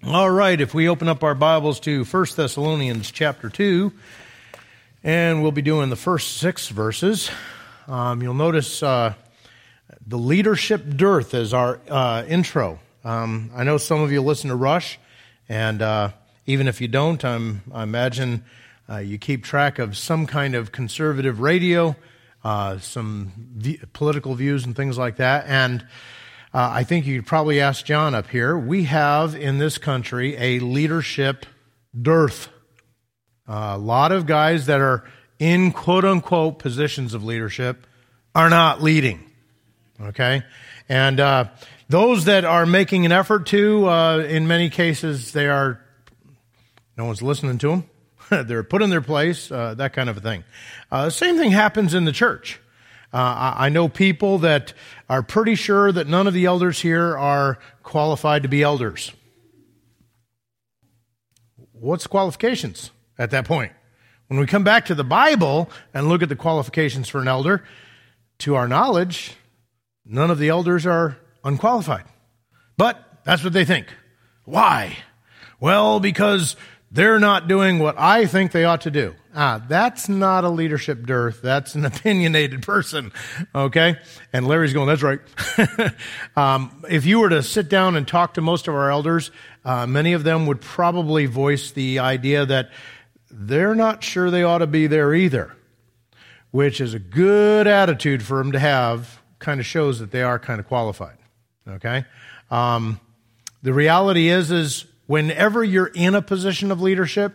All right, if we open up our Bibles to 1 Thessalonians chapter 2, and we'll be doing the first 6 verses. You'll notice the leadership dearth as our intro. I know some of you listen to Rush, and even if you don't, I imagine you keep track of some kind of conservative radio, some political views and things like that, and I think you could probably ask John up here. We have in this country a leadership dearth. A lot of guys that are in quote-unquote positions of leadership are not leading. Okay? And those that are making an effort to, in many cases, no one's listening to them. They're put in their place, that kind of a thing. Same thing happens in the church. I know people that are pretty sure that none of the elders here are qualified to be elders. What's the qualifications at that point? When we come back to the Bible and look at the qualifications for an elder, to our knowledge, none of the elders are unqualified. But that's what they think. Why? Well, because they're not doing what I think they ought to do. That's not a leadership dearth. That's an opinionated person, okay? And Larry's going, that's right. If you were to sit down and talk to most of our elders, many of them would probably voice the idea that they're not sure they ought to be there either, which is a good attitude for them to have, kind of shows that they are kind of qualified, okay? The reality is whenever you're in a position of leadership,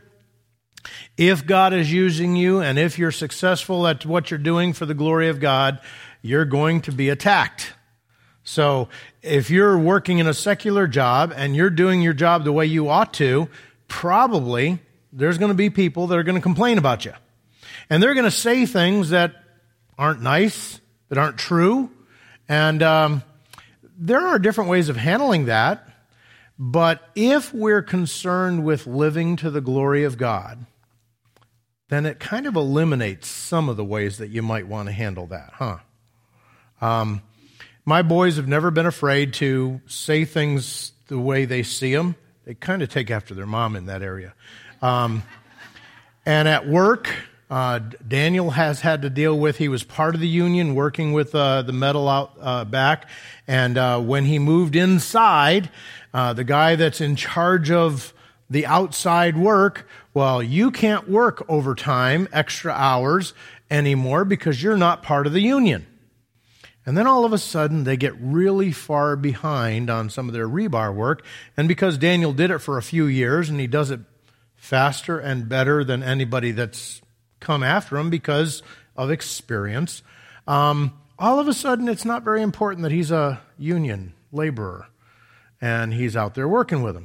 if God is using you and if you're successful at what you're doing for the glory of God, you're going to be attacked. So if you're working in a secular job and you're doing your job the way you ought to, probably there's going to be people that are going to complain about you. And they're going to say things that aren't nice, that aren't true. And there are different ways of handling that. But if we're concerned with living to the glory of God, then it kind of eliminates some of the ways that you might want to handle that, huh? My boys have never been afraid to say things the way they see them. They kind of take after their mom in that area. And at work, Daniel has had to deal with, he was part of the union working with the metal out back. And when he moved inside, the guy that's in charge of the outside work, well, you can't work overtime, extra hours anymore because you're not part of the union. And then all of a sudden, they get really far behind on some of their rebar work. And because Daniel did it for a few years, and he does it faster and better than anybody that's come after him because of experience, all of a sudden, it's not very important that he's a union laborer. And he's out there working with them.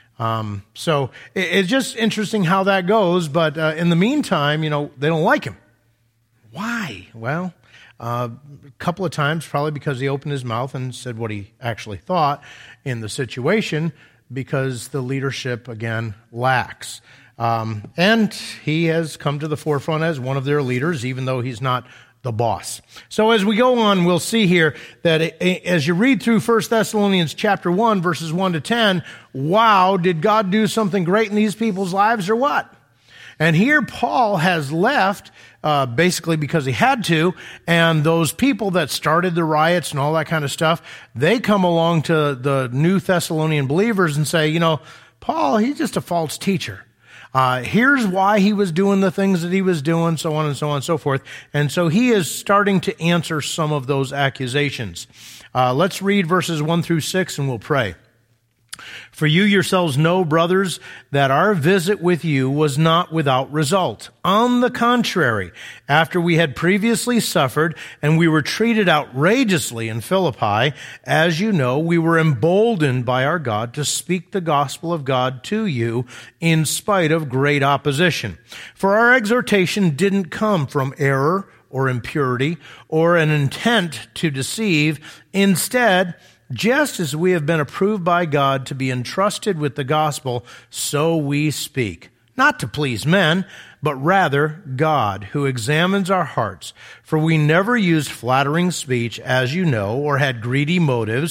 So it's just interesting how that goes. But in the meantime, they don't like him. Why? Well, a couple of times, probably because he opened his mouth and said what he actually thought in the situation, because the leadership, again, lacks. And he has come to the forefront as one of their leaders, even though he's not the boss. So as we go on, we'll see here that as you read through 1 Thessalonians chapter 1, verses 1 to 10, wow, did God do something great in these people's lives or what? And here Paul has left basically because he had to, and those people that started the riots and all that kind of stuff, they come along to the new Thessalonian believers and say, Paul, he's just a false teacher. Here's why he was doing the things that he was doing, so on and so on and so forth. And so he is starting to answer some of those accusations. Let's read verses 1 through 6 and we'll pray. For you yourselves know, brothers, that our visit with you was not without result. On the contrary, after we had previously suffered and we were treated outrageously in Philippi, as you know, we were emboldened by our God to speak the gospel of God to you in spite of great opposition. For our exhortation didn't come from error or impurity or an intent to deceive. Instead, just as we have been approved by God to be entrusted with the gospel, so we speak, not to please men, but rather God, who examines our hearts. For we never used flattering speech, as you know, or had greedy motives,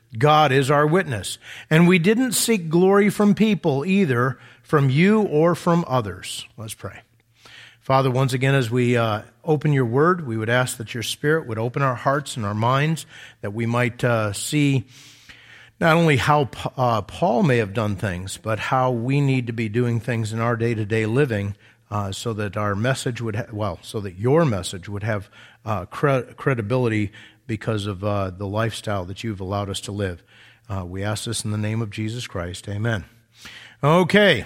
God is our witness. And we didn't seek glory from people either, from you or from others. Let's pray. Father, once again, as we open your word, we would ask that your Spirit would open our hearts and our minds, that we might see not only how Paul may have done things, but how we need to be doing things in our day-to-day living, so that our message would so that your message would have credibility because of the lifestyle that you've allowed us to live. We ask this in the name of Jesus Christ. Amen. Okay.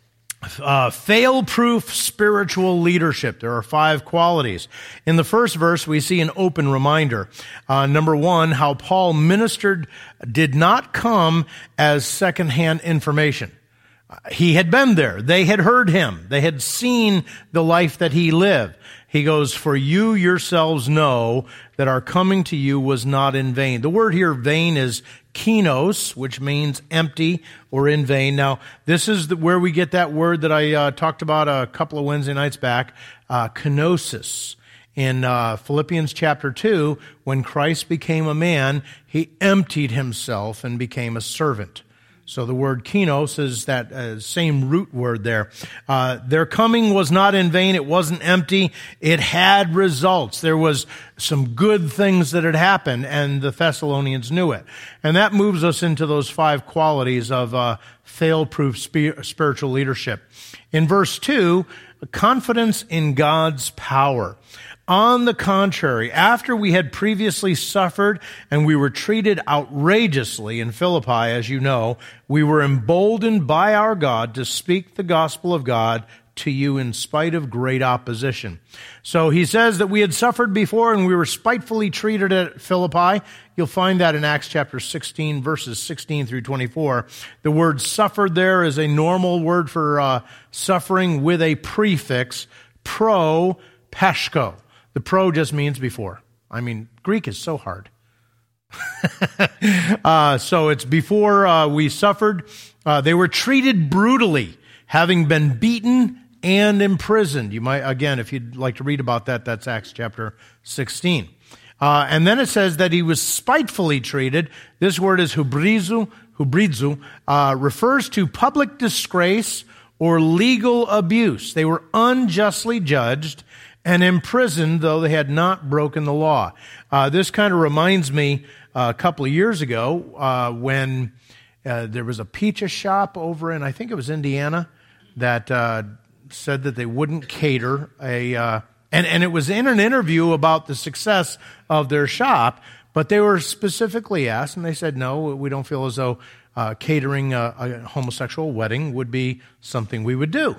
Fail-proof spiritual leadership. There are 5 qualities. In the first verse, we see an open reminder. Number 1, how Paul ministered did not come as secondhand information. He had been there. They had heard him. They had seen the life that he lived. He goes, for you yourselves know that our coming to you was not in vain. The word here, vain, is kinos, which means empty or in vain. Now, this is where we get that word that I talked about a couple of Wednesday nights back, kenosis. In Philippians chapter 2, when Christ became a man, he emptied himself and became a servant. So the word kinos is that same root word there. Their coming was not in vain. It wasn't empty. It had results. There was some good things that had happened, and the Thessalonians knew it. And that moves us into those 5 qualities of fail-proof spiritual leadership. In verse 2, confidence in God's power. On the contrary, after we had previously suffered and we were treated outrageously in Philippi, as you know, we were emboldened by our God to speak the gospel of God to you in spite of great opposition. So he says that we had suffered before and we were spitefully treated at Philippi. You'll find that in Acts chapter 16, verses 16 through 24. The word suffered there is a normal word for suffering with a prefix, pro-pashko. The pro just means before. I mean, Greek is so hard. So it's before we suffered. They were treated brutally, having been beaten and imprisoned. You might, again, if you'd like to read about that, that's Acts chapter 16. And then it says that he was spitefully treated. This word is hubrizo, refers to public disgrace or legal abuse. They were unjustly judged and imprisoned, though they had not broken the law. This kind of reminds me a couple of years ago when there was a pizza shop over in, I think it was Indiana, that said that they wouldn't cater and it was in an interview about the success of their shop, but they were specifically asked, and they said, no, we don't feel as though catering a homosexual wedding would be something we would do.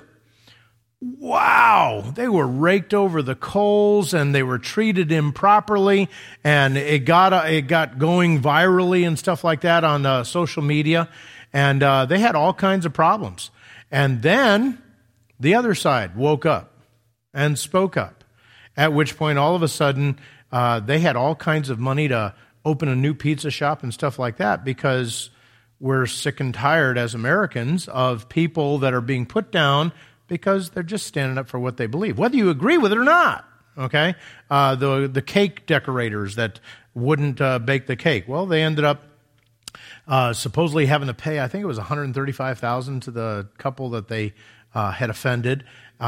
Wow, they were raked over the coals and they were treated improperly, and it got going virally and stuff like that on social media, and they had all kinds of problems. And then the other side woke up and spoke up, at which point all of a sudden they had all kinds of money to open a new pizza shop and stuff like that, because we're sick and tired as Americans of people that are being put down because they're just standing up for what they believe, whether you agree with it or not, okay? The cake decorators that wouldn't bake the cake, well, they ended up supposedly having to pay, I think it was $135,000 to the couple that they had offended.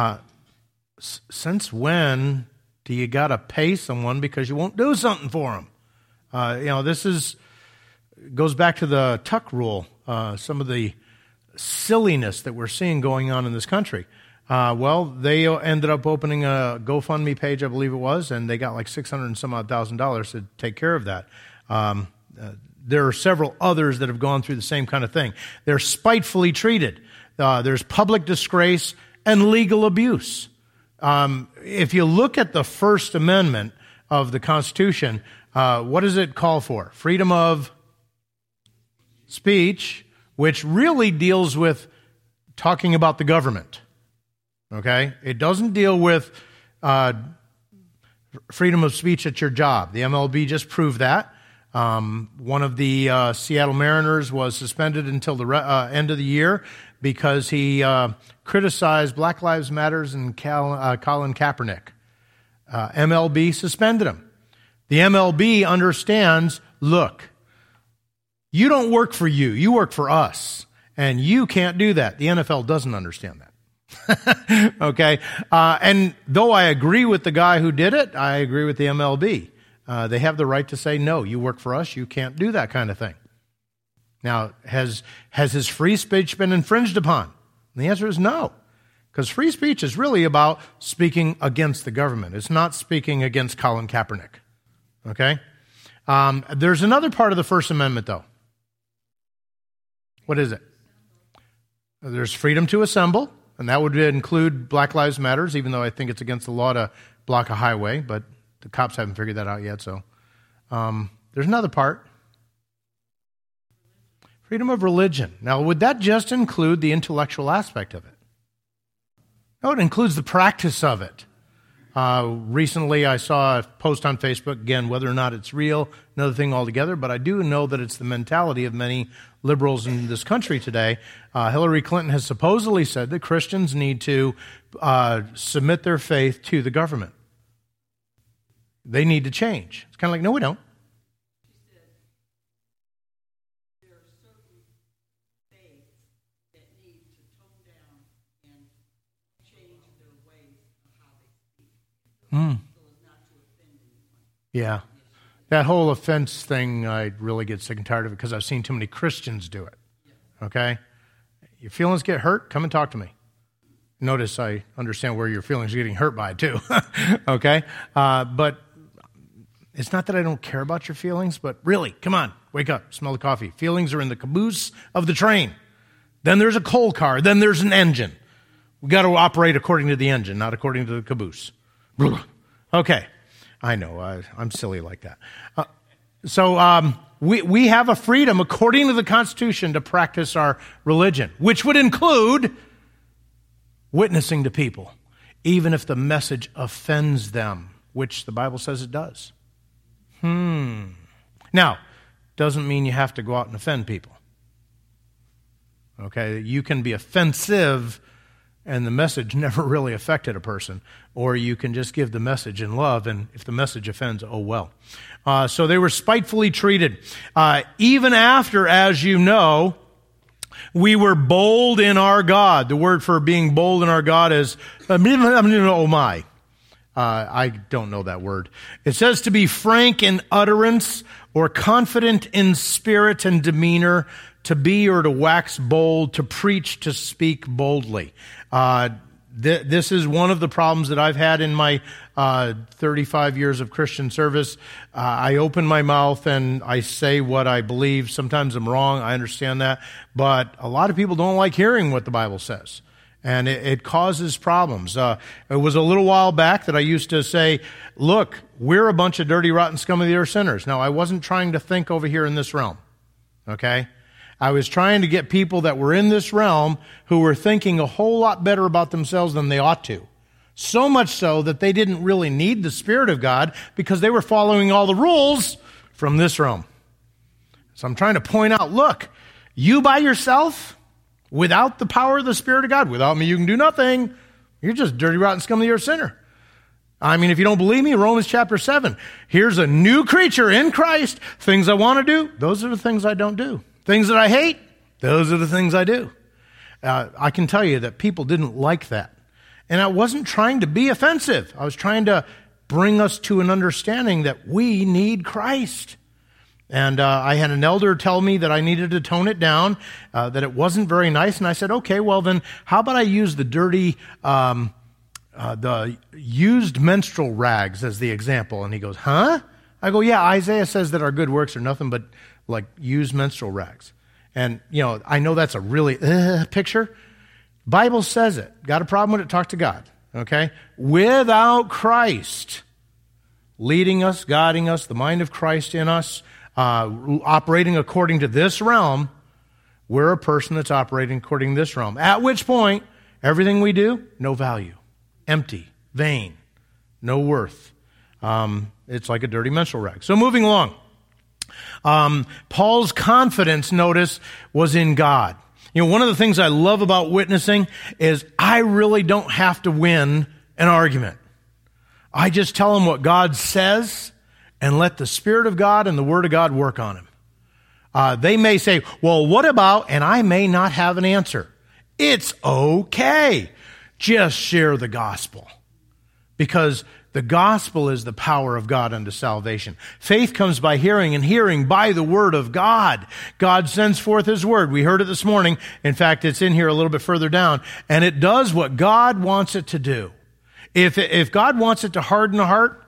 Since when do you got to pay someone because you won't do something for them? This goes back to the Tuck rule, some of the silliness that we're seeing going on in this country. They ended up opening a GoFundMe page, I believe it was, and they got like $600 and some odd thousand to take care of that. There are several others that have gone through the same kind of thing. They're spitefully treated. There's public disgrace and legal abuse. If you look at the First Amendment of the Constitution, what does it call for? Freedom of speech, which really deals with talking about the government, okay? It doesn't deal with freedom of speech at your job. The MLB just proved that. One of the Seattle Mariners was suspended until the end of the year because he criticized Black Lives Matters and Colin Kaepernick. MLB suspended him. The MLB understands, look, You don't work for you. You work for us. And you can't do that. The NFL doesn't understand that. Okay? And though I agree with the guy who did it, I agree with the MLB. They have the right to say, no, you work for us. You can't do that kind of thing. Now, has his free speech been infringed upon? And the answer is no. Because free speech is really about speaking against the government. It's not speaking against Colin Kaepernick. Okay? There's another part of the First Amendment, though. What is it? There's freedom to assemble, and that would include Black Lives Matters, even though I think it's against the law to block a highway, but the cops haven't figured that out yet. So there's another part. Freedom of religion. Now, would that just include the intellectual aspect of it? No, it includes the practice of it. Recently, I saw a post on Facebook, again, whether or not it's real, another thing altogether, but I do know that it's the mentality of many liberals in this country today. Hillary Clinton has supposedly said that Christians need to submit their faith to the government. They need to change. It's kind of like, no, we don't. Yeah. That whole offense thing, I really get sick and tired of it because I've seen too many Christians do it. Okay? Your feelings get hurt, come and talk to me. Notice I understand where your feelings are getting hurt by it too. Okay? But it's not that I don't care about your feelings, but really, come on, wake up, smell the coffee. Feelings are in the caboose of the train. Then there's a coal car, then there's an engine. We've got to operate according to the engine, not according to the caboose. Okay. I know, I'm silly like that. So we have a freedom, according to the Constitution, to practice our religion, which would include witnessing to people, even if the message offends them, which the Bible says it does. Now, doesn't mean you have to go out and offend people. Okay, you can be offensive and the message never really affected a person, or you can just give the message in love, and if the message offends, oh well. So they were spitefully treated. Even after, as you know, we were bold in our God. The word for being bold in our God is, oh my. I don't know that word. It says to be frank in utterance or confident in spirit and demeanor, to be or to wax bold, to preach, to speak boldly. This is one of the problems that I've had in my 35 years of Christian service. I open my mouth and I say what I believe. Sometimes I'm wrong. I understand that. But a lot of people don't like hearing what the Bible says. And it causes problems. It was a little while back that I used to say, look, we're a bunch of dirty, rotten, scum of the earth sinners. Now, I wasn't trying to think over here in this realm. Okay? I was trying to get people that were in this realm who were thinking a whole lot better about themselves than they ought to. So much so that they didn't really need the Spirit of God because they were following all the rules from this realm. So I'm trying to point out, look, you by yourself, without the power of the Spirit of God, without me you can do nothing. You're just dirty, rotten, scum of the earth sinner. I mean, if you don't believe me, Romans chapter 7. Here's a new creature in Christ. Things I want to do, those are the things I don't do. Things that I hate, those are the things I do. I can tell you that people didn't like that. And I wasn't trying to be offensive. I was trying to bring us to an understanding that we need Christ. And I had an elder tell me that I needed to tone it down, that it wasn't very nice. And I said, okay, well then, how about I use the dirty, the used menstrual rags as the example? And he goes, huh? I go, yeah, Isaiah says that our good works are nothing but like used menstrual rags. And, you know, I know that's a really picture. Bible says it. Got a problem with it? Talk to God. Okay? Without Christ leading us, guiding us, the mind of Christ in us, operating according to this realm, we're a person that's operating according to this realm. At which point, everything we do, no value. Empty. Vain. No worth. It's like a dirty menstrual rag. So moving along. Paul's confidence, notice, was in God. You know, one of the things I love about witnessing is I really don't have to win an argument. I just tell them what God says and let the Spirit of God and the Word of God work on him. They may say, well, what about, and I may not have an answer. It's okay. Just share the gospel. Because the gospel is the power of God unto salvation. Faith comes by hearing, and hearing by the word of God. God sends forth his word. We heard it this morning. In fact, it's in here a little bit further down. And it does what God wants it to do. If God wants it to harden a heart,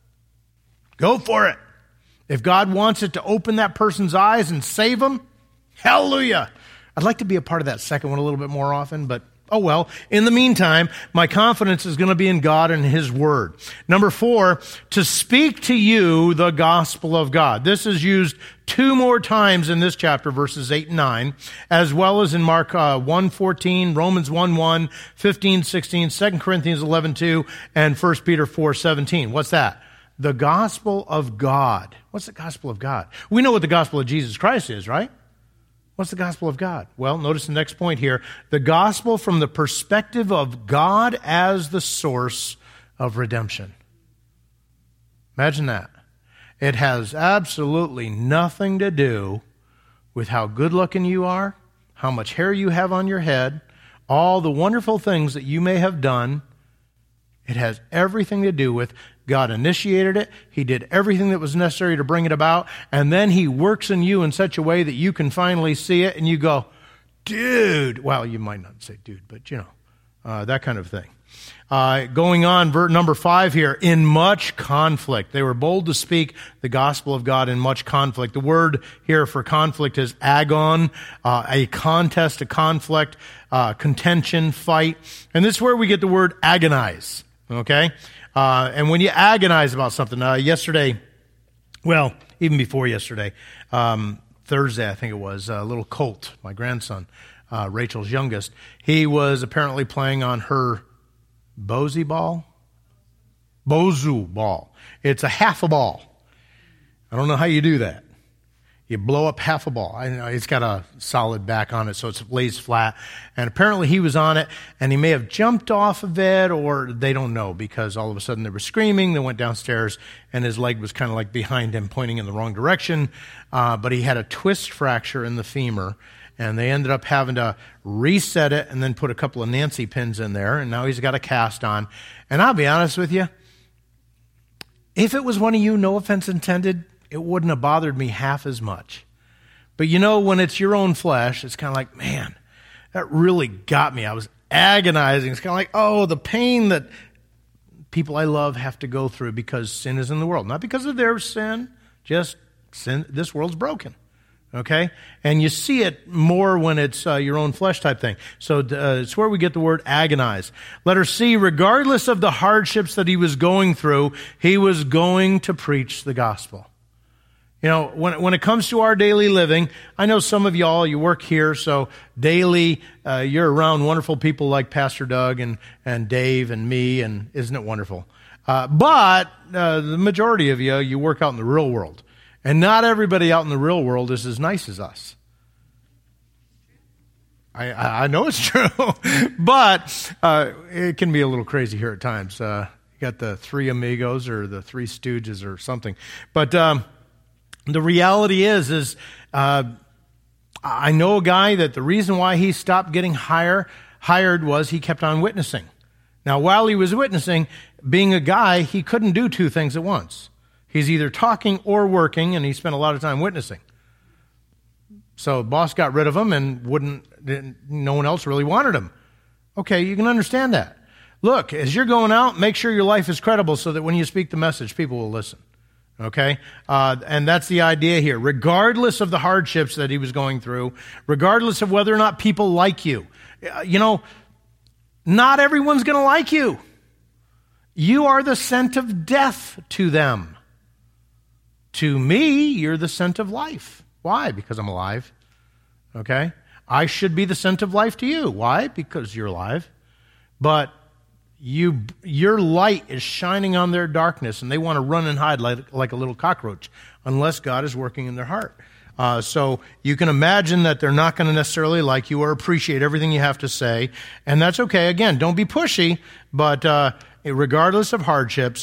go for it. If God wants it to open that person's eyes and save them, hallelujah. I'd like to be a part of that second one a little bit more often, but oh well. In the meantime, my confidence is going to be in God and his word. Number 4, to speak to you the gospel of God. This is used 2 more times in this chapter, verses 8 and 9, as well as in Mark 1:14, Romans 1:1, 15:16, 2 Corinthians 11:2, and 1 Peter 4:17. What's that? The gospel of God. What's the gospel of God? We know what the gospel of Jesus Christ is, right? What's the gospel of God? Well, notice the next point here. The gospel from the perspective of God as the source of redemption. Imagine that. It has absolutely nothing to do with how good looking you are, how much hair you have on your head, all the wonderful things that you may have done. It has everything to do with God initiated it. He did everything that was necessary to bring it about. And then he works in you in such a way that you can finally see it and you go, dude. Well, you might not say dude, but you know, that kind of thing. Going on, number 5 here, in much conflict. They were bold to speak the gospel of God in much conflict. The word here for conflict is agon, a contest, a conflict, contention, fight. And this is where we get the word agonize, okay? And when you agonize about something, yesterday, well, even before yesterday, Thursday, I think it was, little Colt, my grandson, Rachel's youngest, he was apparently playing on her Bozu ball. It's a half a ball. I don't know how you do that. You blow up half a ball. It's got a solid back on it, so it lays flat. And apparently he was on it, and he may have jumped off of it, or they don't know, because all of a sudden they were screaming. They went downstairs, and his leg was kind of like behind him, pointing in the wrong direction. But he had a twist fracture in the femur, and they ended up having to reset it and then put a couple of Nancy pins in there, and now he's got a cast on. And I'll be honest with you, if it was one of you, no offense intended, it wouldn't have bothered me half as much. But you know, when it's your own flesh, it's kind of like, man, that really got me. I was agonizing. It's kind of like, oh, the pain that people I love have to go through because sin is in the world. Not because of their sin, just sin. This world's broken. Okay? And you see it more when it's your own flesh type thing. So it's where we get the word agonize. Letter C, regardless of the hardships that he was going through, he was going to preach the gospel. You know, when it comes to our daily living, I know some of y'all, you work here, so daily you're around wonderful people like Pastor Doug and Dave and me, and isn't it wonderful? But the majority of you work out in the real world. And not everybody out in the real world is as nice as us. I know it's true, but it can be a little crazy here at times. You got the 3 amigos or the 3 stooges or something. But the reality is I know a guy that the reason why he stopped getting hired was he kept on witnessing. Now, while he was witnessing, being a guy, he couldn't do 2 things at once. He's either talking or working, and he spent a lot of time witnessing. So boss got rid of him and no one else really wanted him. Okay, you can understand that. Look, as you're going out, make sure your life is credible so that when you speak the message, people will listen. Okay? And that's the idea here. Regardless of the hardships that he was going through, regardless of whether or not people like you, you know, not everyone's going to like you. You are the scent of death to them. To me, you're the scent of life. Why? Because I'm alive. Okay? I should be the scent of life to you. Why? Because you're alive. But your light is shining on their darkness, and they want to run and hide like a little cockroach unless God is working in their heart. So you can imagine that they're not going to necessarily like you or appreciate everything you have to say, and that's okay. Again, don't be pushy, but regardless of hardships,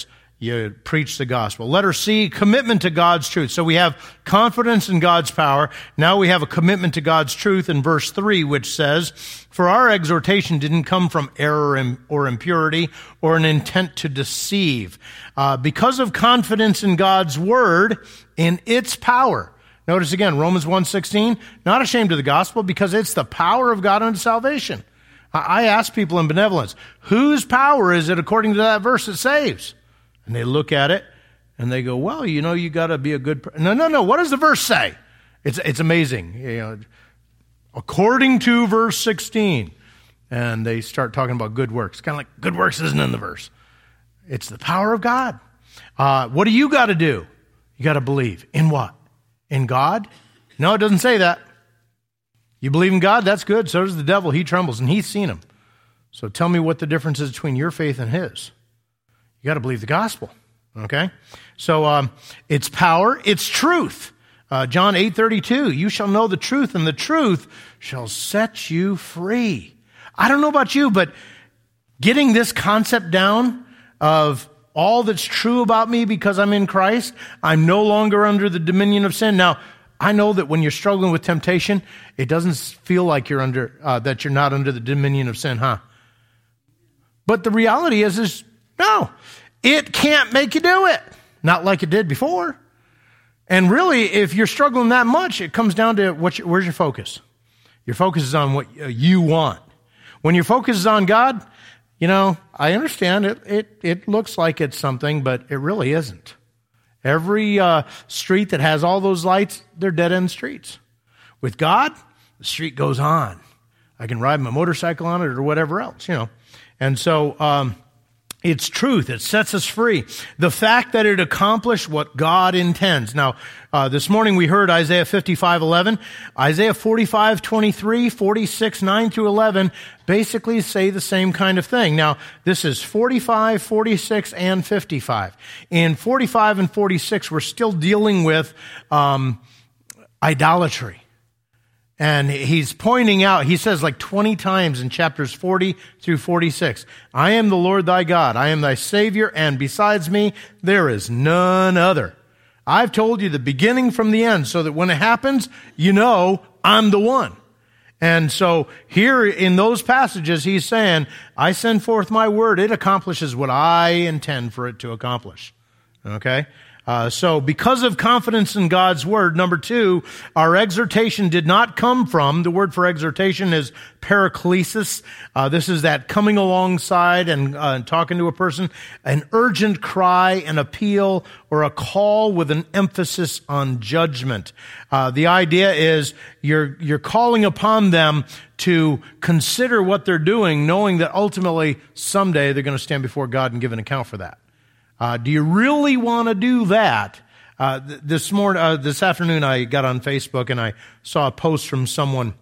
you preach the gospel. Letter C, commitment to God's truth. So we have confidence in God's power. Now we have a commitment to God's truth in verse 3, which says, "For our exhortation didn't come from error or impurity or an intent to deceive." Because of confidence in God's word, in its power. Notice again, Romans 1:16, not ashamed of the gospel because it's the power of God unto salvation. I ask people in benevolence, whose power is it according to that verse that saves? And they look at it and they go, well, you got to be a good person. No. What does the verse say? It's amazing. According to verse 16. And they start talking about good works. Kind of like good works isn't in the verse. It's the power of God. What do you got to do? You got to believe. In what? In God? No, it doesn't say that. You believe in God? That's good. So does the devil. He trembles and he's seen him. So tell me what the difference is between your faith and his. You got to believe the gospel, okay? So it's power, it's truth. John 8:32, you shall know the truth, and the truth shall set you free. I don't know about you, but getting this concept down of all that's true about me because I'm in Christ, I'm no longer under the dominion of sin. Now, I know that when you're struggling with temptation, it doesn't feel like you're that you're not under the dominion of sin, huh? But the reality is no, it can't make you do it. Not like it did before. And really, if you're struggling that much, it comes down to where's your focus? Your focus is on what you want. When your focus is on God, I understand it looks like it's something, but it really isn't. Every street that has all those lights, they're dead-end streets. With God, the street goes on. I can ride my motorcycle on it or whatever else, And so it's truth. It sets us free. The fact that it accomplished what God intends. Now, this morning we heard Isaiah 55:11. Isaiah 45:23, 46, 9 through 11 basically say the same kind of thing. Now, this is 45, 46, and 55. In 45 and 46, we're still dealing with idolatry. And he's pointing out, he says like 20 times in chapters 40 through 46, I am the Lord thy God, I am thy Savior, and besides me, there is none other. I've told you the beginning from the end, so that when it happens, I'm the one. And so here in those passages, he's saying, I send forth my word, it accomplishes what I intend for it to accomplish. Okay? So because of confidence in God's word, number 2, our exhortation did not come from, the word for exhortation is paraklesis. This is that coming alongside and talking to a person, an urgent cry, an appeal, or a call with an emphasis on judgment. The idea is you're calling upon them to consider what they're doing, knowing that ultimately someday they're going to stand before God and give an account for that. Do you really want to do that? This afternoon, I got on Facebook and I saw a post from someone.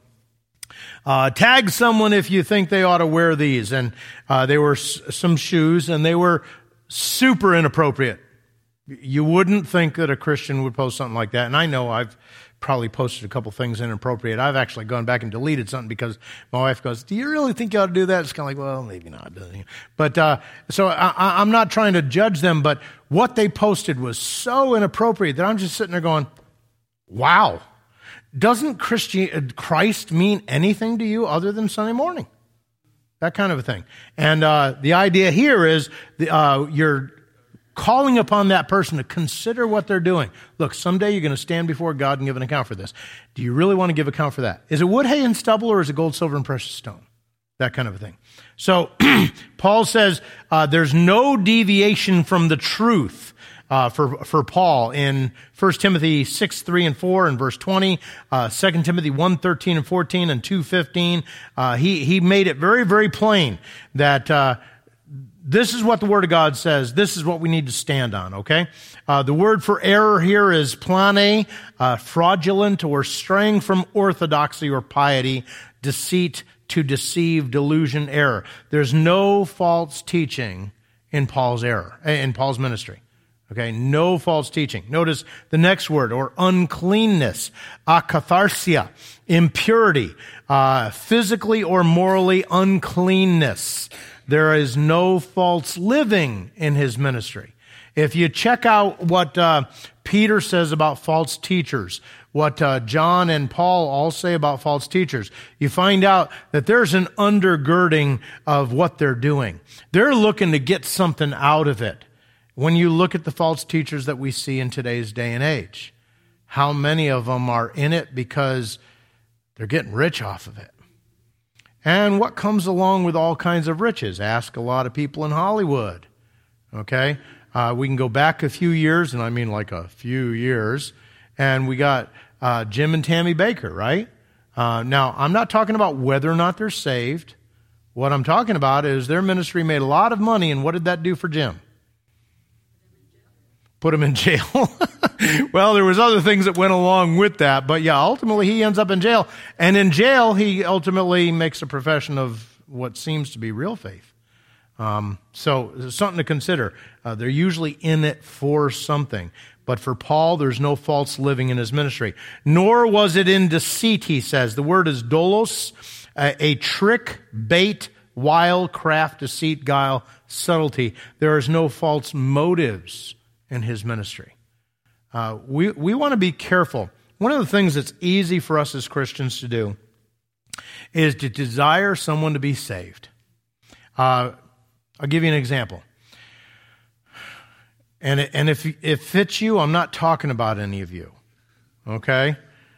Tag someone if you think they ought to wear these. And they were some shoes and they were super inappropriate. You wouldn't think that a Christian would post something like that. And I know I've probably posted a couple things inappropriate. I've actually gone back and deleted something because my wife goes, do you really think you ought to do that? It's kind of like, well, maybe not. But so I'm not trying to judge them, but what they posted was so inappropriate that I'm just sitting there going, wow. Doesn't Christ mean anything to you other than Sunday morning? That kind of a thing. And the idea here is you're calling upon that person to consider what they're doing. Look, someday you're going to stand before God and give an account for this. Do you really want to give account for that? Is it wood, hay, and stubble, or is it gold, silver, and precious stone? That kind of a thing. So Paul says there's no deviation from the truth for Paul in 1 Timothy 6, 3, and 4, and verse 20, 2 Timothy 1, 13, and 14, and 2, 15. He made it very, very plain that this is what the Word of God says. This is what we need to stand on, okay? The word for error here is plane, fraudulent or straying from orthodoxy or piety, deceit, to deceive, delusion, error. There's no false teaching in Paul's ministry. Okay, no false teaching. Notice the next word, or uncleanness, akatharsia, impurity, physically or morally uncleanness. There is no false living in his ministry. If you check out what Peter says about false teachers, what John and Paul all say about false teachers, you find out that there's an undergirding of what they're doing. They're looking to get something out of it. When you look at the false teachers that we see in today's day and age, how many of them are in it because they're getting rich off of it? And what comes along with all kinds of riches? Ask a lot of people in Hollywood. Okay? We can go back a few years, and I mean like a few years, and we got Jim and Tammy Bakker, right? Now, I'm not talking about whether or not they're saved. What I'm talking about is their ministry made a lot of money, and what did that do for Jim? Put him in jail. Well, there was other things that went along with that, but yeah, ultimately he ends up in jail. And in jail, he ultimately makes a profession of what seems to be real faith. So it's something to consider. They're usually in it for something. But for Paul, there's no false living in his ministry. Nor was it in deceit, he says. The word is dolos, a trick, bait, wile, craft, deceit, guile, subtlety. There is no false motives in his ministry. We want to be careful. One of the things that's easy for us as Christians to do is to desire someone to be saved. I'll give you an example. And if it fits you, I'm not talking about any of you. Okay?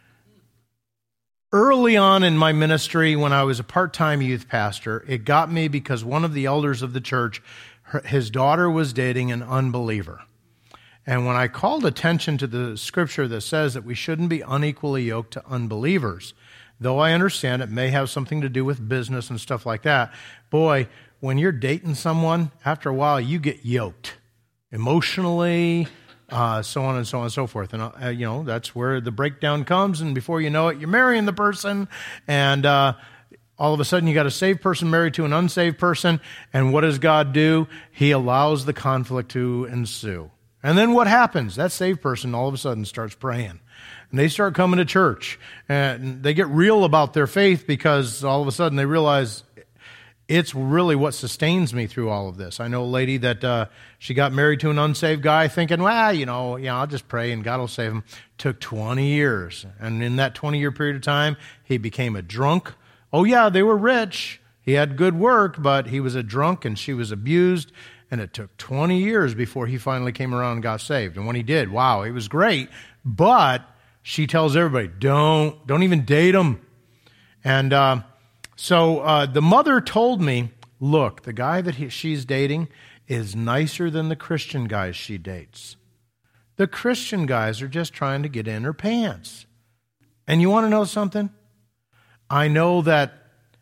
Early on in my ministry, when I was a part-time youth pastor, it got me because one of the elders of the church, his daughter was dating an unbeliever. And when I called attention to the scripture that says that we shouldn't be unequally yoked to unbelievers, though I understand it may have something to do with business and stuff like that, boy, when you're dating someone, after a while you get yoked emotionally, so on and so on and so forth. And, that's where the breakdown comes, and before you know it, you're marrying the person, and all of a sudden you got a saved person married to an unsaved person, and what does God do? He allows the conflict to ensue. And then what happens? That saved person all of a sudden starts praying. And they start coming to church. And they get real about their faith because all of a sudden they realize it's really what sustains me through all of this. I know a lady that she got married to an unsaved guy thinking, I'll just pray and God will save him. Took 20 years. And in that 20-year period of time, he became a drunk. Oh, yeah, they were rich. He had good work, but he was a drunk and she was abused. And it took 20 years before he finally came around and got saved. And when he did, wow, it was great. But she tells everybody, don't even date him. And so the mother told me, look, the guy that she's dating is nicer than the Christian guys she dates. The Christian guys are just trying to get in her pants. And you want to know something? I know that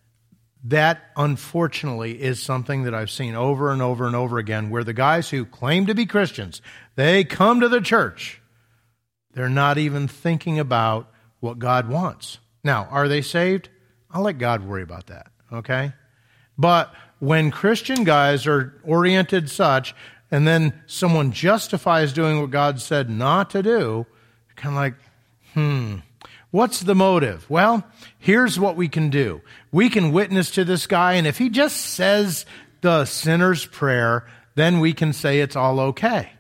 unfortunately is something that I've seen over and over and over again, where the guys who claim to be Christians, they come to the church. They're not even thinking about what God wants. Now, are they saved? I'll let God worry about that, okay? But when Christian guys are oriented such, and then someone justifies doing what God said not to do, you're kind of like, what's the motive? Well, here's what we can do. We can witness to this guy, and if he just says the sinner's prayer, then we can say it's all okay.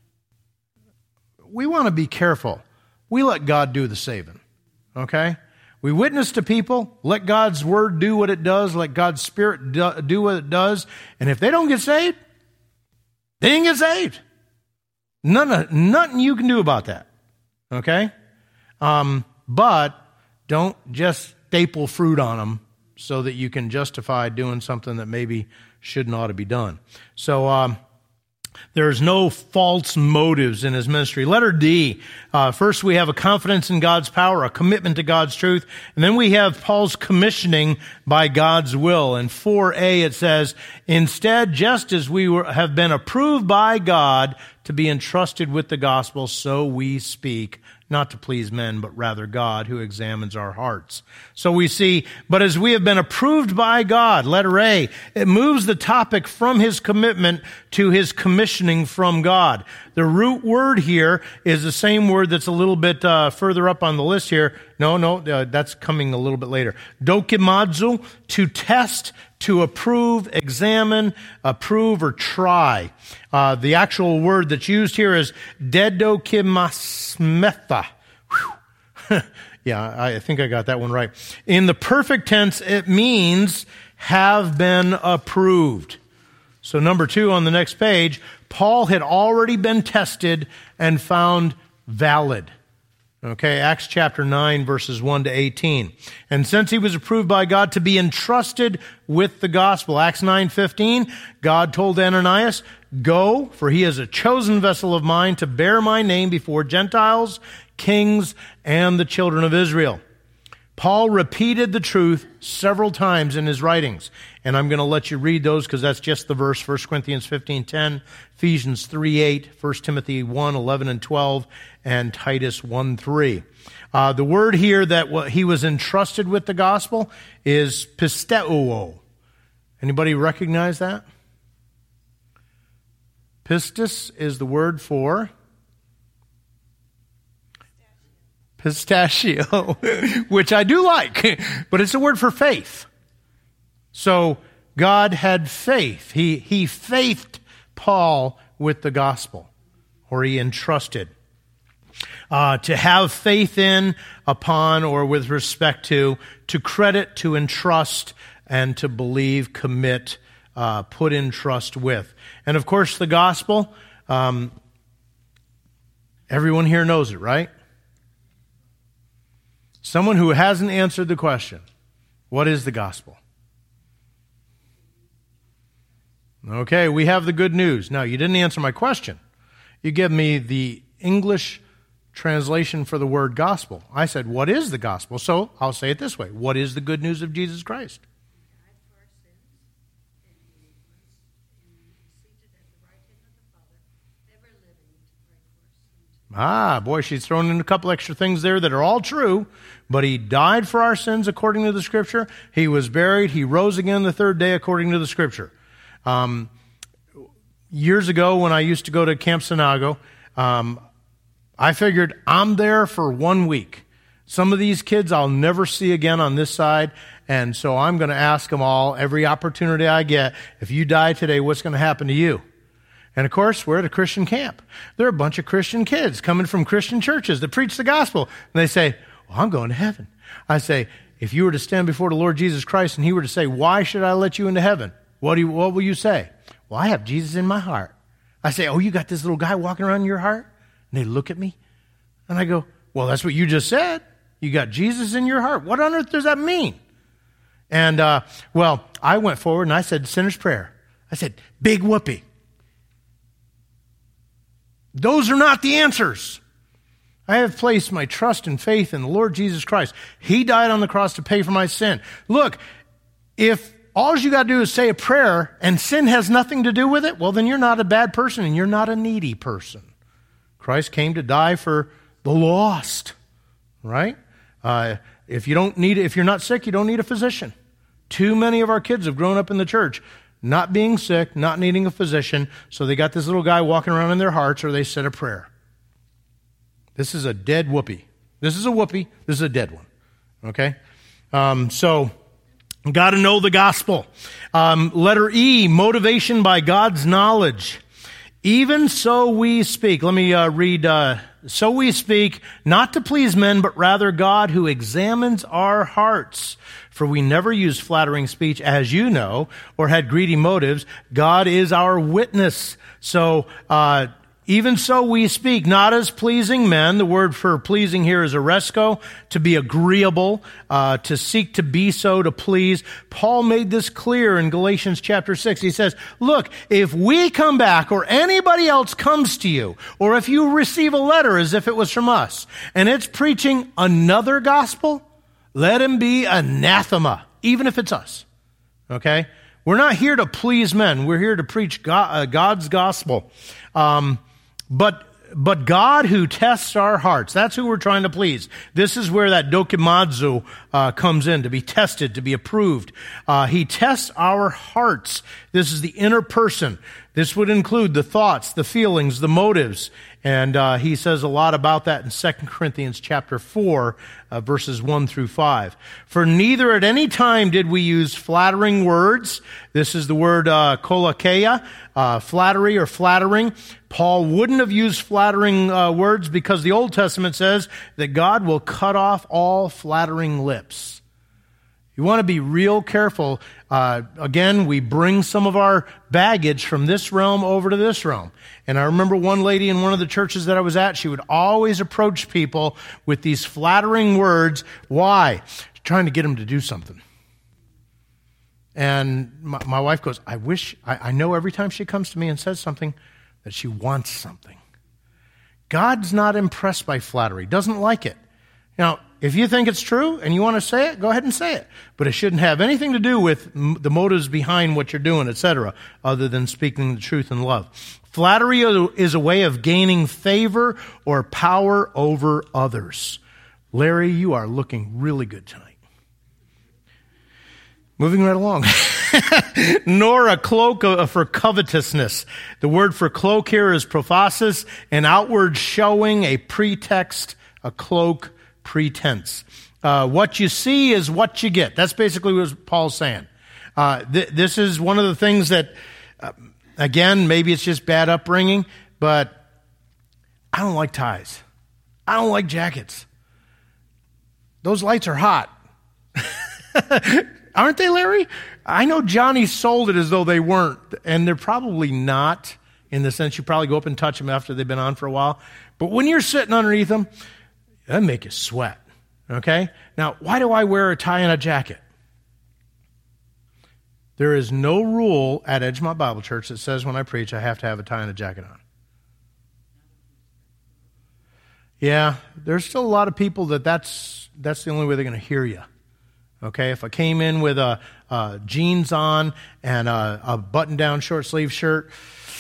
We want to be careful. We let God do the saving, okay? We witness to people, let God's word do what it does, let God's spirit do what it does, and if they don't get saved, they didn't get saved. Nothing you can do about that, okay? But don't just staple fruit on them so that you can justify doing something that maybe shouldn't ought to be done. So there's no false motives in his ministry. Letter D, first we have a confidence in God's power, a commitment to God's truth, and then we have Paul's commissioning by God's will. In 4a it says, instead, just as we have been approved by God to be entrusted with the gospel, so we speak, not to please men, but rather God who examines our hearts. So we see, but as we have been approved by God, letter A, it moves the topic from his commitment to his commissioning from God. The root word here is the same word that's a little bit further up on the list here. No, that's coming a little bit later. Dokimazo, to test, to approve, examine, approve, or try. The actual word that's used here is dedokimasmetha. Yeah, I think I got that one right. In the perfect tense, it means have been approved. So number 2 on the next page, Paul had already been tested and found valid. Okay, Acts chapter 9, verses 1 to 18. And since he was approved by God to be entrusted with the gospel, Acts 9:15, God told Ananias, "Go, for he is a chosen vessel of mine to bear my name before Gentiles, kings, and the children of Israel." Paul repeated the truth several times in his writings. And I'm going to let you read those because that's just the verse, 1 Corinthians 15:10, Ephesians 3:8, 1 Timothy 1:11 and 12, and Titus 1:3. The word here that he was entrusted with the gospel is pisteuo. Anybody recognize that? Pistis is the word for pistachio, which I do like, but it's a word for faith. So God had faith. He faithed Paul with the gospel, or he entrusted. To have faith in, upon, or with respect to credit, to entrust, and to believe, commit, put in trust with. And of course the gospel, everyone here knows it, right? Someone who hasn't answered the question, what is the gospel? Okay, we have the good news. Now, you didn't answer my question. You gave me the English translation for the word gospel. I said, what is the gospel? So I'll say it this way. What is the good news of Jesus Christ? Boy, she's thrown in a couple extra things there that are all true, but he died for our sins according to the Scripture. He was buried. He rose again the third day according to the Scripture. Years ago when I used to go to Camp Sinago, I figured I'm there for 1 week. Some of these kids I'll never see again on this side, and so I'm going to ask them all every opportunity I get, if you die today, what's going to happen to you? And of course, we're at a Christian camp. There are a bunch of Christian kids coming from Christian churches that preach the gospel. And they say, well, I'm going to heaven. I say, if you were to stand before the Lord Jesus Christ and he were to say, why should I let you into heaven? What will you say? Well, I have Jesus in my heart. I say, oh, you got this little guy walking around in your heart? And they look at me. And I go, well, that's what you just said. You got Jesus in your heart. What on earth does that mean? And, I went forward and I said, sinner's prayer. I said, big whoopee. Those are not the answers. I have placed my trust and faith in the Lord Jesus Christ. He died on the cross to pay for my sin. Look, if all you got to do is say a prayer and sin has nothing to do with it, well, then you're not a bad person and you're not a needy person. Christ came to die for the lost, right? If you're not sick, you don't need a physician. Too many of our kids have grown up in the church not being sick, not needing a physician, so they got this little guy walking around in their hearts, or they said a prayer. This is a dead whoopee. This is a whoopee. This is a dead one. Okay? So, got to know the gospel. Letter E, motivation by God's knowledge. Even so we speak. Let me read. So we speak, not to please men, but rather God who examines our hearts. For we never use flattering speech, as you know, or had greedy motives. God is our witness. So, even so we speak, not as pleasing men. The word for pleasing here is eresko, to be agreeable, to seek to be so, to please. Paul made this clear in Galatians chapter 6. He says, look, if we come back or anybody else comes to you, or if you receive a letter as if it was from us, and it's preaching another gospel, let him be anathema, even if it's us. Okay? We're not here to please men. We're here to preach God's gospel. But God who tests our hearts, that's who we're trying to please. This is where that dokimazo comes in, to be tested, to be approved. He tests our hearts. This is the inner person. This would include the thoughts, the feelings, the motives. And he says a lot about that in 2 Corinthians chapter 4, verses 1 through 5. For neither at any time did we use flattering words. This is the word kolokeia, flattery or flattering. Paul wouldn't have used flattering words because the Old Testament says that God will cut off all flattering lips. You want to be real careful. Again, we bring some of our baggage from this realm over to this realm. And I remember one lady in one of the churches that I was at, she would always approach people with these flattering words. Why? Trying to get them to do something. And my wife goes, I know every time she comes to me and says something that she wants something. God's not impressed by flattery, doesn't like it. Now, if you think it's true and you want to say it, go ahead and say it. But it shouldn't have anything to do with the motives behind what you're doing, etc., other than speaking the truth in love. Flattery is a way of gaining favor or power over others. Larry, you are looking really good tonight. Moving right along. Nor a cloak for covetousness. The word for cloak here is prophasis, an outward showing, a pretext, a cloak, pretense. What you see is what you get. That's basically what Paul's saying. This is one of the things that, again, maybe it's just bad upbringing, but I don't like ties. I don't like jackets. Those lights are hot. Aren't they, Larry? I know Johnny sold it as though they weren't, and they're probably not, in the sense you probably go up and touch them after they've been on for a while. But when you're sitting underneath them, that'll make you sweat, okay? Now, why do I wear a tie and a jacket? There is no rule at Edgemont Bible Church that says when I preach I have to have a tie and a jacket on. Yeah, there's still a lot of people that's the only way they're going to hear you. Okay, if I came in with jeans on and a button-down short-sleeve shirt,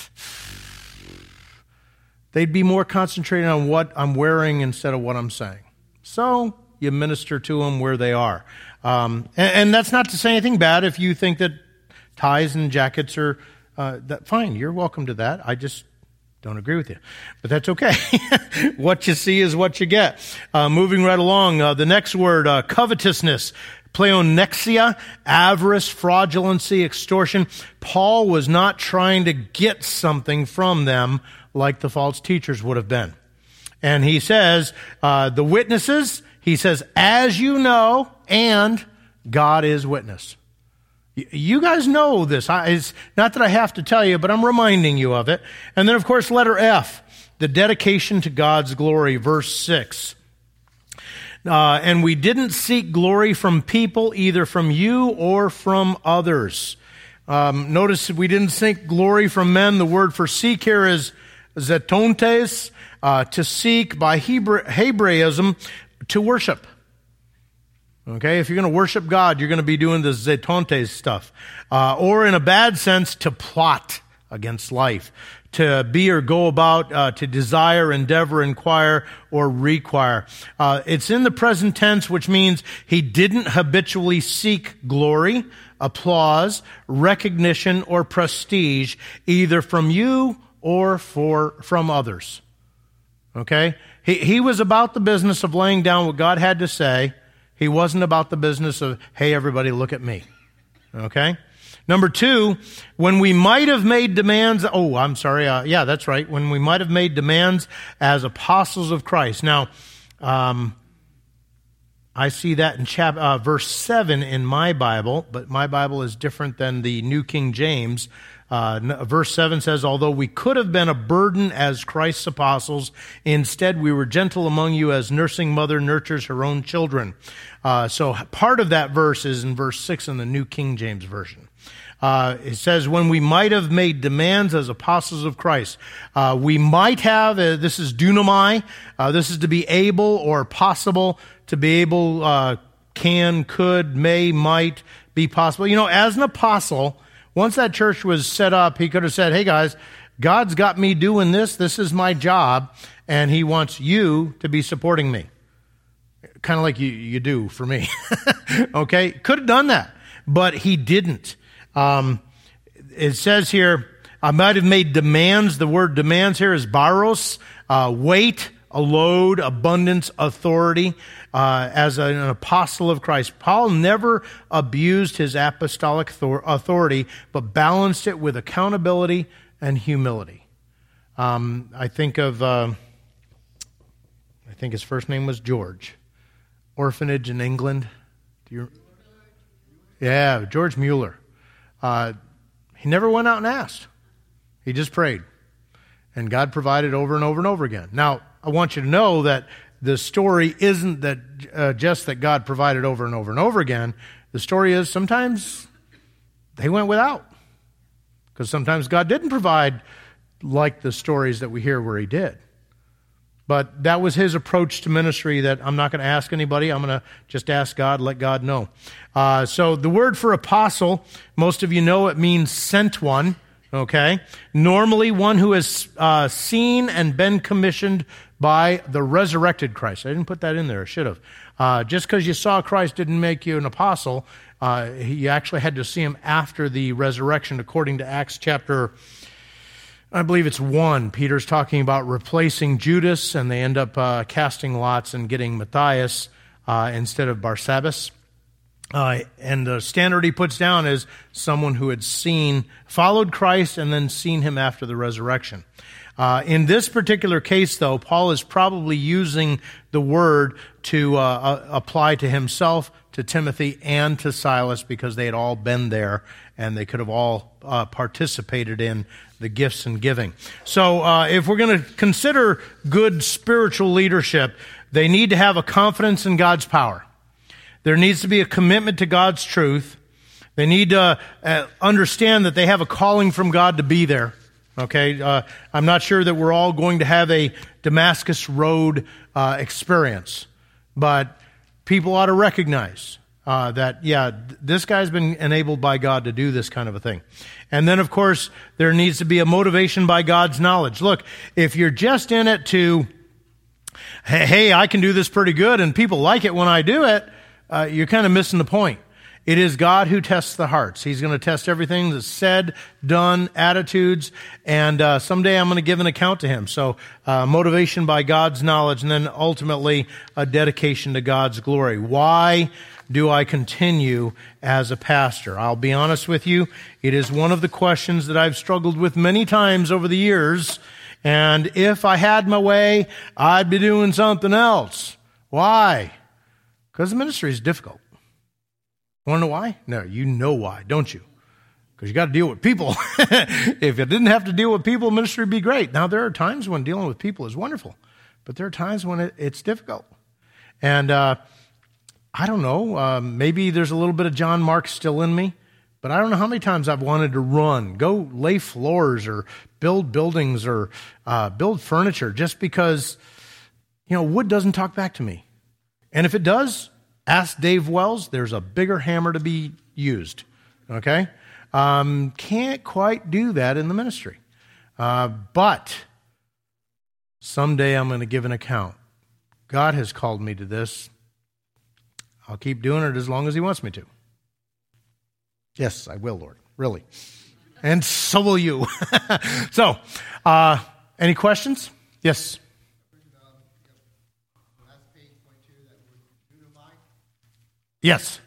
they'd be more concentrated on what I'm wearing instead of what I'm saying. So you minister to them where they are. And that's not to say anything bad if you think that ties and jackets are fine. You're welcome to that. I just don't agree with you. But that's okay. What you see is what you get. Moving right along, the next word, covetousness. Pleonexia, avarice, fraudulency, extortion. Paul was not trying to get something from them like the false teachers would have been. And he says, the witnesses, he says, as you know, and God is witness. You guys know this. It's not that I have to tell you, but I'm reminding you of it. And then, of course, letter F, the dedication to God's glory, verse 6. And we didn't seek glory from people, either from you or from others. Notice we didn't seek glory from men. The word for seek here is zetontes, to seek by Hebraism, to worship. Okay, if you're going to worship God, you're going to be doing the zetontes stuff. Or in a bad sense, to plot against life. To be or go about, to desire, endeavor, inquire, or require. It's in the present tense, which means he didn't habitually seek glory, applause, recognition, or prestige, either from you or from others. Okay? He was about the business of laying down what God had to say. He wasn't about the business of, hey, everybody, look at me. Okay? Number 2, when we might have made demands, that's right, when we might have made demands as apostles of Christ. Now, I see that in verse 7 in my Bible, but my Bible is different than the New King James. Verse 7 says, although we could have been a burden as Christ's apostles, instead we were gentle among you as nursing mother nurtures her own children. So part of that verse is in verse 6 in the New King James Version. It says, when we might have made demands as apostles of Christ. We might have, this is dunamai, this is to be able or possible, to be able, can, could, may, might be possible. You know, as an apostle, once that church was set up, he could have said, hey guys, God's got me doing this is my job, and he wants you to be supporting me. kind of like you do for me. Okay? Could have done that, but he didn't. It says here, I might have made demands. The word demands here is baros, weight, a load, abundance, authority, as an apostle of Christ. Paul never abused his apostolic authority, but balanced it with accountability and humility. I think his first name was George. Orphanage in England. Yeah, George Mueller. He never went out and asked. He just prayed. And God provided over and over and over again. Now, I want you to know that the story isn't that just that God provided over and over and over again. The story is sometimes they went without. Because sometimes God didn't provide like the stories that we hear where he did. But that was his approach to ministry, that I'm not going to ask anybody. I'm going to just ask God, let God know. So the word for apostle, most of you know it means sent one, okay? Normally one who has seen and been commissioned by the resurrected Christ. I didn't put that in there. I should have. Just because you saw Christ didn't make you an apostle. You actually had to see him after the resurrection, according to Acts chapter, I believe it's 1. Peter's talking about replacing Judas, and they end up casting lots and getting Matthias instead of Barsabbas. And the standard he puts down is someone who had followed Christ and then seen him after the resurrection. In this particular case, though, Paul is probably using the word to apply to himself, to Timothy, and to Silas, because they had all been there and they could have all participated in the gifts and giving. So if we're going to consider good spiritual leadership, they need to have a confidence in God's power. There needs to be a commitment to God's truth. They need to understand that they have a calling from God to be there. Okay, I'm not sure that we're all going to have a Damascus Road experience, but people ought to recognize that, this guy's been enabled by God to do this kind of a thing. And then, of course, there needs to be a motivation by God's knowledge. Look, if you're just in it to, hey, I can do this pretty good and people like it when I do it, you're kind of missing the point. It is God who tests the hearts. He's going to test everything that's said, done, attitudes, and someday I'm going to give an account to him. So motivation by God's knowledge, and then ultimately a dedication to God's glory. Why do I continue as a pastor? I'll be honest with you, it is one of the questions that I've struggled with many times over the years, and if I had my way, I'd be doing something else. Why? Because the ministry is difficult. Want to know why? No, you know why, don't you? Because you got to deal with people. If you didn't have to deal with people, ministry would be great. Now, there are times when dealing with people is wonderful, but there are times when it's difficult. And I don't know, maybe there's a little bit of John Mark still in me, but I don't know how many times I've wanted to run, go lay floors or build buildings or build furniture just because, wood doesn't talk back to me. And if it does, ask Dave Wells, there's a bigger hammer to be used, okay? Can't quite do that in the ministry. But someday I'm going to give an account. God has called me to this. I'll keep doing it as long as he wants me to. Yes, I will, Lord, really. And so will you. So, any questions? Yes. Yes.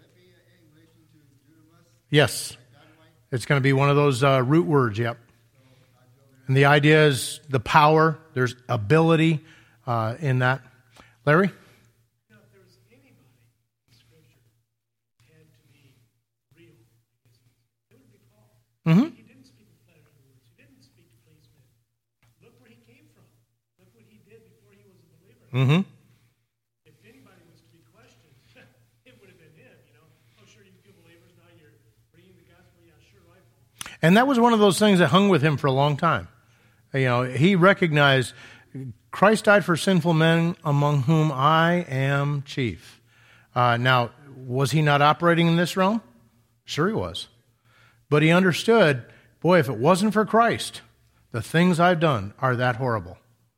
Yes. It's going to be one of those root words, yep. And the idea is the power, there's ability in that. Larry? If there was anybody in Scripture had to be real, it would be Paul. Mm-hmm. He didn't speak with flattery words. He didn't speak to please men. Look where he came from. Look what he did before he was a believer. Mm-hmm. If anybody was to be questioned, it would have been him, Oh, sure, you feel believers, now you're bringing the gospel. Yeah, sure, right. And that was one of those things that hung with him for a long time. He recognized Christ died for sinful men, among whom I am chief. Now, was he not operating in this realm? Sure he was. But he understood, boy, if it wasn't for Christ, the things I've done are that horrible.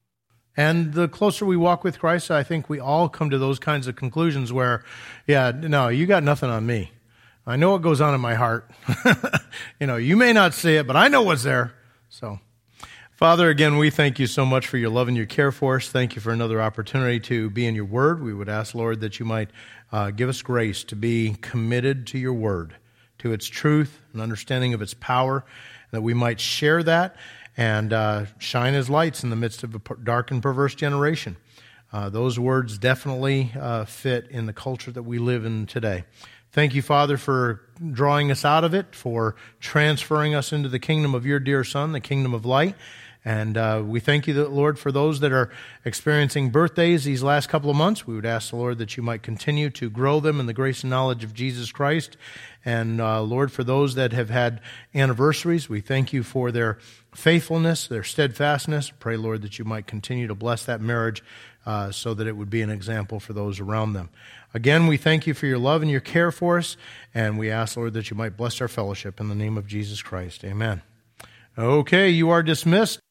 And the closer we walk with Christ, I think we all come to those kinds of conclusions where, yeah, no, you got nothing on me. I know what goes on in my heart. You may not see it, but I know what's there. So, Father, again, we thank you so much for your love and your care for us. Thank you for another opportunity to be in your word. We would ask, Lord, that you might give us grace to be committed to your word, to its truth and understanding of its power, that we might share that and shine as lights in the midst of a dark and perverse generation. Those words definitely fit in the culture that we live in today. Thank you, Father, for drawing us out of it, for transferring us into the kingdom of your dear Son, the kingdom of light. And we thank you, Lord, for those that are experiencing birthdays these last couple of months. We would ask the Lord that you might continue to grow them in the grace and knowledge of Jesus Christ. And Lord, for those that have had anniversaries, we thank you for their faithfulness, their steadfastness. Pray, Lord, that you might continue to bless that marriage so that it would be an example for those around them. Again, we thank you for your love and your care for us, and we ask, Lord, that you might bless our fellowship in the name of Jesus Christ. Amen. Okay, you are dismissed.